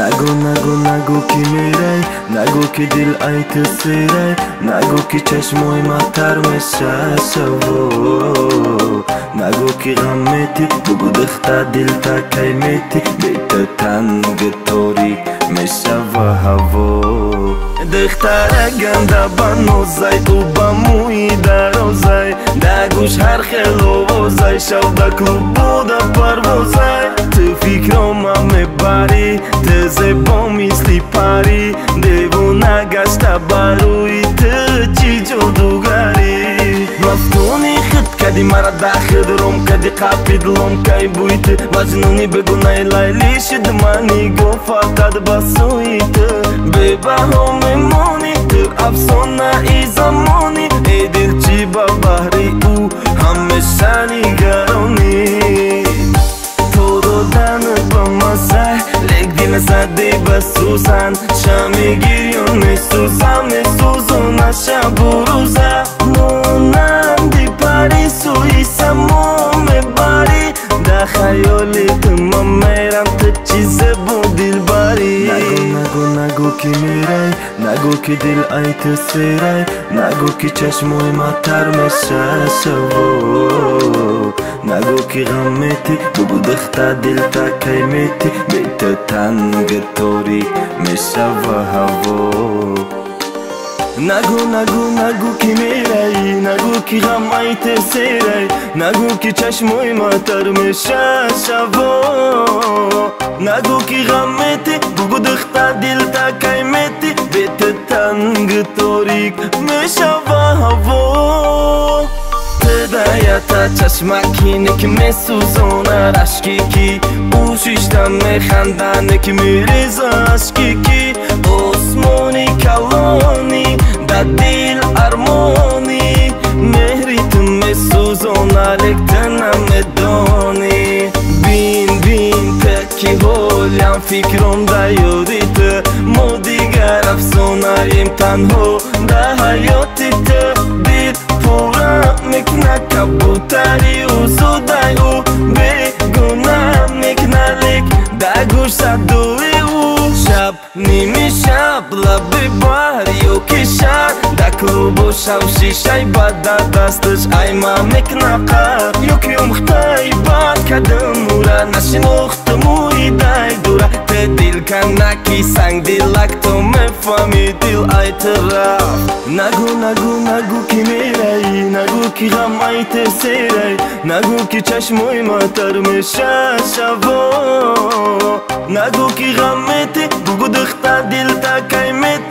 نگو که میری، نگو که دل ایت سیری، نگو که چشمای ما تر میشه شو، نگو که غم میتی، بگو دختر دل تا کی میتی، بیت تنگ تاریک میشه و هوا. دختر گنده بنوزای او با موی درازای، دگوش هر خلوزای شوده کلوب بوده پروزای. تو فکرام میبری، تو زیبا مثلی پری، دیوونه گشته بروی تو چی جادوگری. مفتونی خود کدی مرا داخل روم کدی قاپی دلم کی بویت، مجنونی بگو نای لیلی شد منی گو فقط بسوی تو، به بها میمونی تو افسانه ای زمانی، ای دل چی با بحری او همیشه نگرانی. تو دادن با مسای لیک دل زدی بسوزن، شمی گیریون میسوزم میسوزون شب و روزه، مونندی پری سوی سمو میبری، در خیالی تو من میرم تو چیزه با دل بری. نگو که میری، نگو که دل ایت سیری، نگو که چشمای ما تر میشه شو، نگو که غم میتی، بگو دختر دل تا کی میتی، بیت تنگ تاریک میشه و هوا. نگو که میری، نگو که غم ایت سیری، نگو که چشمای ما تر میشه شو، نگو که غم میتی، بگو دختر دل تا کی میتی، بیت تنگ تاریک میشه و هوا. تا چشمکی که میسوزونه رشکی کی، او شیشتم میخندنه که میریزه عشقی کی، آسمانی کلانی در دل ارمانی، مهری تو میسوزونه لیک تو نمیدانی. بین تکی هولیم فکرم در یادی تو، ما دیگر افسانه‌ایم تنها در حیاتی تو، دل پورم میکنه کبوتری و زودای او، بگونه میکنه لیک در گوش صدوی او. شب نیمی شب لبی بحر یوکی شهر، در کلوب و شب شیشه بد در دستش ایما میکنه قهر، یوکی امختای بد کدم مورا نشناخت موی دای دوره، ته دل کنه کی سنگ دلک تو میفهمی دل ایت رفت. نگو که میری، نگو که غم ایت سیری، نگو که چشمای ما تر میشه شو، نگو که غم میتی، بگو دختر دل تا کی میتی،